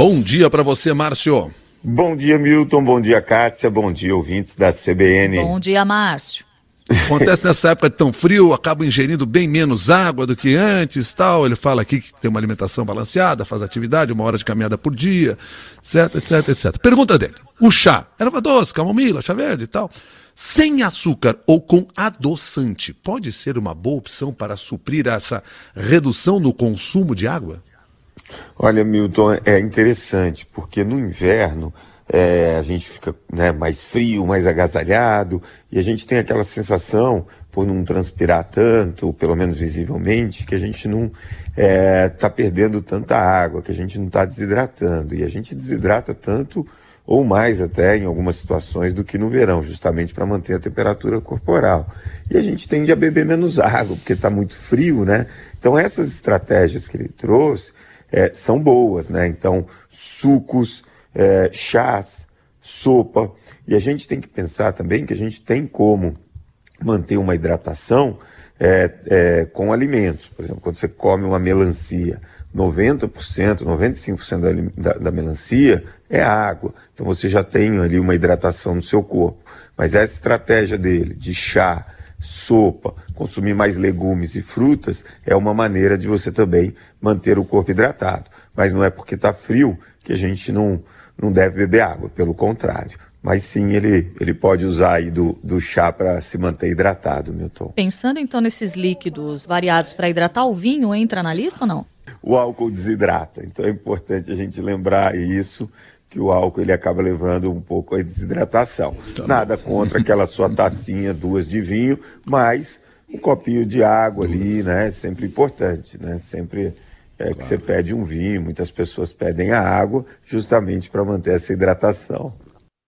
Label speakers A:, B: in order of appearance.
A: Bom dia para você, Márcio.
B: Bom dia, Milton. Bom dia, Cássia. Bom dia, ouvintes da CBN.
C: Bom dia, Márcio.
A: Acontece nessa época de tão frio, acaba ingerindo bem menos água do que antes, tal. Ele fala aqui que tem uma alimentação balanceada, faz atividade, 1 hora de caminhada por dia, etc, etc, etc. Pergunta dele, o chá, erva doce, camomila, chá verde e tal, sem açúcar ou com adoçante, pode ser uma boa opção para suprir essa redução no consumo de água?
B: Olha, Milton, é interessante, porque no inverno a gente fica, né, mais frio, mais agasalhado, e a gente tem aquela sensação, por não transpirar tanto, pelo menos visivelmente, que a gente não está perdendo tanta água, que a gente não está desidratando. E a gente desidrata tanto ou mais até em algumas situações do que no verão, justamente para manter a temperatura corporal. E a gente tende a beber menos água, porque está muito frio, né? Então essas estratégias que ele trouxe são boas, né? Então, sucos, chás, sopa, e a gente tem que pensar também que a gente tem como manter uma hidratação com alimentos. Por exemplo, quando você come uma melancia, 90%, 95% da melancia é água, então você já tem ali uma hidratação no seu corpo. Mas essa estratégia dele, de chá, sopa, consumir mais legumes e frutas, é uma maneira de você também manter o corpo hidratado. Mas não é porque está frio que a gente não deve beber água, pelo contrário. Mas sim, ele pode usar aí do chá para se manter hidratado, Milton.
C: Pensando então nesses líquidos variados para hidratar, o vinho entra na lista ou não?
B: O álcool desidrata, então é importante a gente lembrar isso, que o álcool ele acaba levando um pouco a desidratação. Nada contra aquela sua tacinha, 2 de vinho, mas um copinho de água ali, né, é sempre importante, né, sempre que você pede um vinho, muitas pessoas pedem a água justamente para manter essa hidratação.